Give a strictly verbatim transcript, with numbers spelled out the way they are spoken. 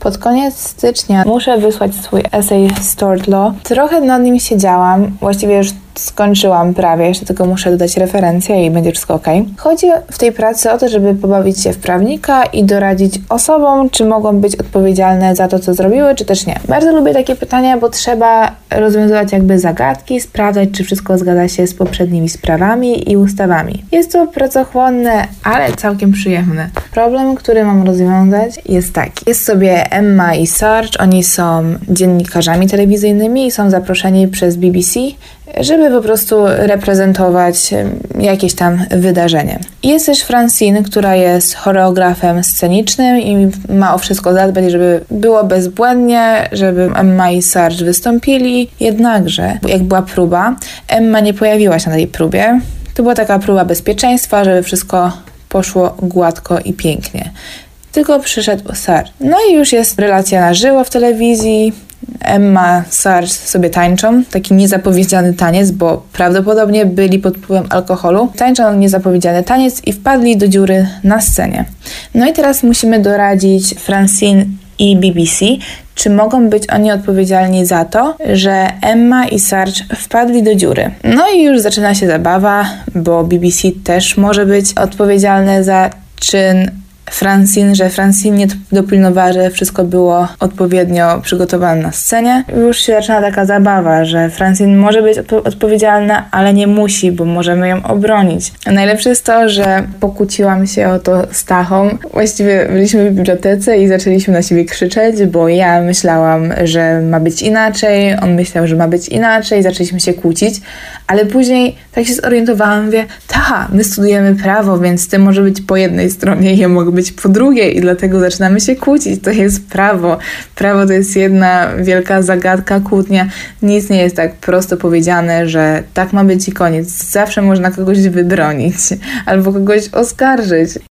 Pod koniec stycznia muszę wysłać swój essay z Tort Law. Trochę nad nim siedziałam, właściwie już skończyłam prawie, jeszcze tylko muszę dodać referencje i będzie wszystko ok. Chodzi w tej pracy o to, żeby pobawić się w prawnika i doradzić osobom, czy mogą być odpowiedzialne za to, co zrobiły, czy też nie. Bardzo lubię takie pytania, bo trzeba rozwiązywać jakby zagadki, sprawdzać, czy wszystko zgadza się z poprzednimi sprawami i ustawami. Jest to pracochłonne, ale całkiem przyjemne. Problem, który mam rozwiązać, jest taki. Jest sobie Emma i Sarge, oni są dziennikarzami telewizyjnymi i są zaproszeni przez B B C, żeby po prostu reprezentować jakieś tam wydarzenie. Jest też Francine, która jest choreografem scenicznym i ma o wszystko zadbać, żeby było bezbłędnie, żeby Emma i Sarge wystąpili. Jednakże, jak była próba, Emma nie pojawiła się na tej próbie. To była taka próba bezpieczeństwa, żeby wszystko poszło gładko i pięknie. Tylko przyszedł Sarge. No i już jest relacja na żywo w telewizji. Emma, Sarge sobie tańczą, taki niezapowiedziany taniec, bo prawdopodobnie byli pod wpływem alkoholu. Tańczą niezapowiedziany taniec i wpadli do dziury na scenie. No i teraz musimy doradzić Francine i B B C, czy mogą być oni odpowiedzialni za to, że Emma i Sarge wpadli do dziury. No i już zaczyna się zabawa, bo B B C też może być odpowiedzialne za czyn Francine, że Francine nie dopilnowała, że wszystko było odpowiednio przygotowane na scenie. Już się zaczyna taka zabawa, że Francine może być odpo- odpowiedzialna, ale nie musi, bo możemy ją obronić. Najlepsze jest to, że pokłóciłam się o to z Tachą. Właściwie byliśmy w bibliotece i zaczęliśmy na siebie krzyczeć, bo ja myślałam, że ma być inaczej, on myślał, że ma być inaczej, zaczęliśmy się kłócić, ale później tak się zorientowałam, mówię, Tacha, my studujemy prawo, więc ty może być po jednej stronie i ja mogę być po drugiej i dlatego zaczynamy się kłócić. To jest prawo. Prawo to jest jedna wielka zagadka, kłótnia. Nic nie jest tak prosto powiedziane, że tak ma być i koniec. Zawsze można kogoś wybronić albo kogoś oskarżyć.